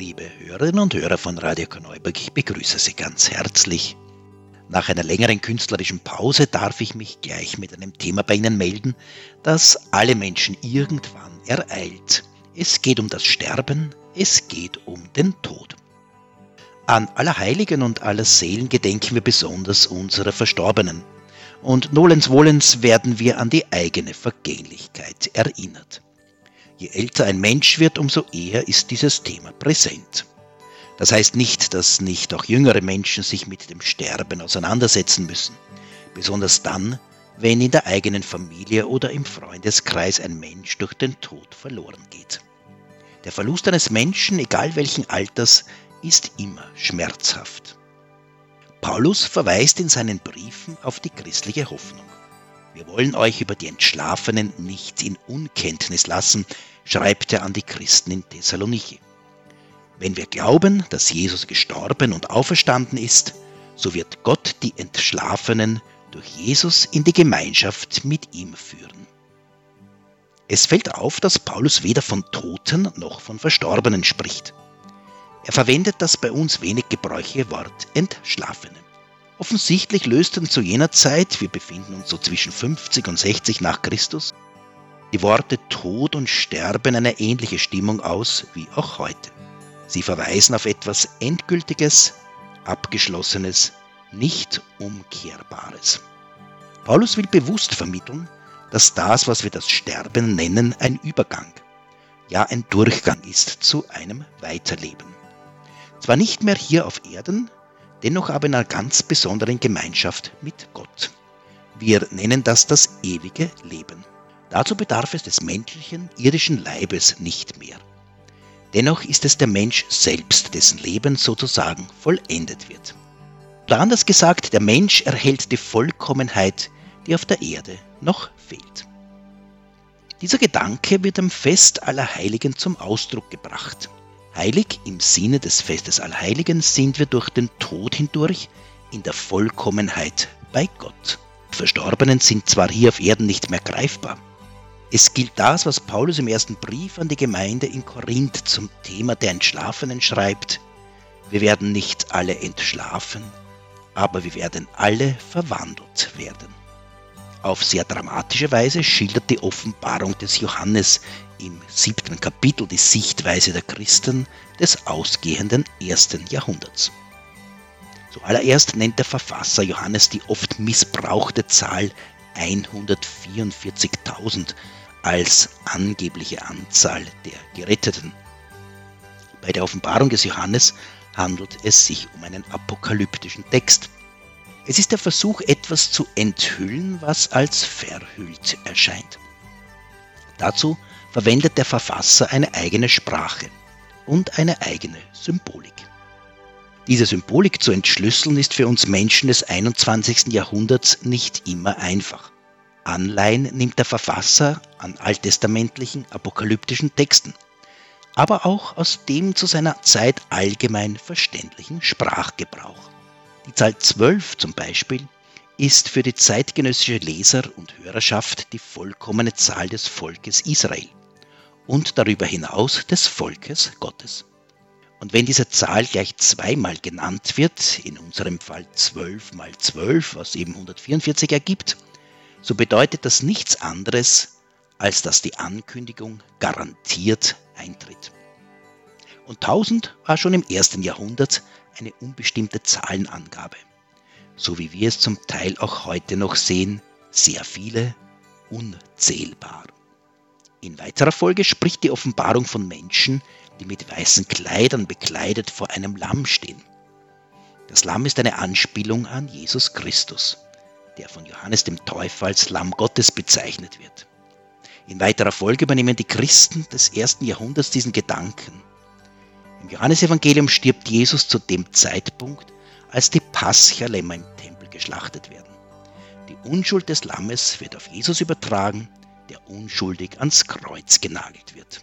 Liebe Hörerinnen und Hörer von Radio Korneuburg, ich begrüße Sie ganz herzlich. Nach einer längeren künstlerischen Pause darf ich mich gleich mit einem Thema bei Ihnen melden, das alle Menschen irgendwann ereilt. Es geht um das Sterben, es geht um den Tod. An Allerheiligen und Allerseelen gedenken wir besonders unserer Verstorbenen. Und nolens wohlens werden wir an die eigene Vergänglichkeit erinnert. Je älter ein Mensch wird, umso eher ist dieses Thema präsent. Das heißt nicht, dass nicht auch jüngere Menschen sich mit dem Sterben auseinandersetzen müssen. Besonders dann, wenn in der eigenen Familie oder im Freundeskreis ein Mensch durch den Tod verloren geht. Der Verlust eines Menschen, egal welchen Alters, ist immer schmerzhaft. Paulus verweist in seinen Briefen auf die christliche Hoffnung. Wir wollen euch über die Entschlafenen nicht in Unkenntnis lassen, schreibt er an die Christen in Thessalonich. Wenn wir glauben, dass Jesus gestorben und auferstanden ist, so wird Gott die Entschlafenen durch Jesus in die Gemeinschaft mit ihm führen. Es fällt auf, dass Paulus weder von Toten noch von Verstorbenen spricht. Er verwendet das bei uns wenig gebräuchliche Wort Entschlafene. Offensichtlich lösten zu jener Zeit, wir befinden uns so zwischen 50 und 60 nach Christus, die Worte Tod und Sterben eine ähnliche Stimmung aus wie auch heute. Sie verweisen auf etwas Endgültiges, Abgeschlossenes, nicht Umkehrbares. Paulus will bewusst vermitteln, dass das, was wir das Sterben nennen, ein Übergang, ja ein Durchgang ist zu einem Weiterleben. Zwar nicht mehr hier auf Erden, dennoch aber in einer ganz besonderen Gemeinschaft mit Gott. Wir nennen das ewige Leben. Dazu bedarf es des menschlichen, irdischen Leibes nicht mehr. Dennoch ist es der Mensch selbst, dessen Leben sozusagen vollendet wird. Oder anders gesagt, der Mensch erhält die Vollkommenheit, die auf der Erde noch fehlt. Dieser Gedanke wird am Fest Allerheiligen zum Ausdruck gebracht. Heilig im Sinne des Festes Allerheiligen sind wir durch den Tod hindurch in der Vollkommenheit bei Gott. Die Verstorbenen sind zwar hier auf Erden nicht mehr greifbar. Es gilt das, was Paulus im ersten Brief an die Gemeinde in Korinth zum Thema der Entschlafenen schreibt. Wir werden nicht alle entschlafen, aber wir werden alle verwandelt werden. Auf sehr dramatische Weise schildert die Offenbarung des Johannes im 7. Kapitel die Sichtweise der Christen des ausgehenden 1. Jahrhunderts. Zuallererst nennt der Verfasser Johannes die oft missbrauchte Zahl 144.000 als angebliche Anzahl der Geretteten. Bei der Offenbarung des Johannes handelt es sich um einen apokalyptischen Text. Es ist der Versuch, etwas zu enthüllen, was als verhüllt erscheint. Dazu verwendet der Verfasser eine eigene Sprache und eine eigene Symbolik. Diese Symbolik zu entschlüsseln ist für uns Menschen des 21. Jahrhunderts nicht immer einfach. Anleihen nimmt der Verfasser an alttestamentlichen, apokalyptischen Texten, aber auch aus dem zu seiner Zeit allgemein verständlichen Sprachgebrauch. Die Zahl 12 zum Beispiel ist für die zeitgenössische Leser und Hörerschaft die vollkommene Zahl des Volkes Israel und darüber hinaus des Volkes Gottes. Und wenn diese Zahl gleich zweimal genannt wird, in unserem Fall 12 mal 12, was eben 144 ergibt, so bedeutet das nichts anderes, als dass die Ankündigung garantiert eintritt. Und 1000 war schon im 1. Jahrhundert eine unbestimmte Zahlenangabe. So wie wir es zum Teil auch heute noch sehen, sehr viele, unzählbar. In weiterer Folge spricht die Offenbarung von Menschen, die mit weißen Kleidern bekleidet vor einem Lamm stehen. Das Lamm ist eine Anspielung an Jesus Christus, der von Johannes dem Täufer als Lamm Gottes bezeichnet wird. In weiterer Folge übernehmen die Christen des 1. Jahrhunderts diesen Gedanken. Im Johannesevangelium stirbt Jesus zu dem Zeitpunkt, als die Paschalämmer im Tempel geschlachtet werden. Die Unschuld des Lammes wird auf Jesus übertragen, der unschuldig ans Kreuz genagelt wird.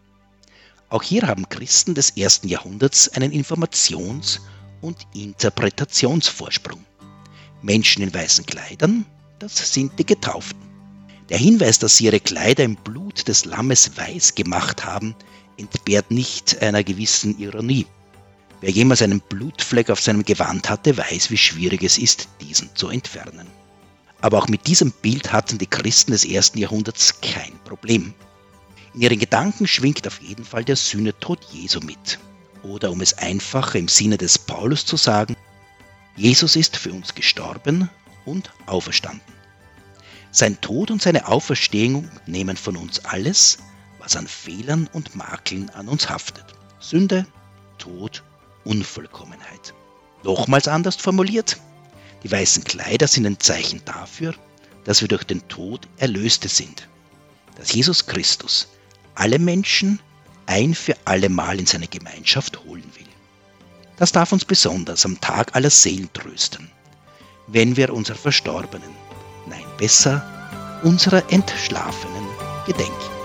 Auch hier haben Christen des 1. Jahrhunderts einen Informations- und Interpretationsvorsprung. Menschen in weißen Kleidern, das sind die Getauften. Der Hinweis, dass sie ihre Kleider im Blut des Lammes weiß gemacht haben, entbehrt nicht einer gewissen Ironie. Wer jemals einen Blutfleck auf seinem Gewand hatte, weiß, wie schwierig es ist, diesen zu entfernen. Aber auch mit diesem Bild hatten die Christen des 1. Jahrhunderts kein Problem. In ihren Gedanken schwingt auf jeden Fall der Sühnetod Jesu mit. Oder um es einfacher im Sinne des Paulus zu sagen, Jesus ist für uns gestorben und auferstanden. Sein Tod und seine Auferstehung nehmen von uns alles, was an Fehlern und Makeln an uns haftet. Sünde, Tod, Unvollkommenheit. Nochmals anders formuliert, die weißen Kleider sind ein Zeichen dafür, dass wir durch den Tod Erlöste sind. Dass Jesus Christus alle Menschen ein für alle Mal in seine Gemeinschaft holen will. Das darf uns besonders am Tag aller Seelen trösten, wenn wir unserer Verstorbenen, nein besser, unserer Entschlafenen gedenken.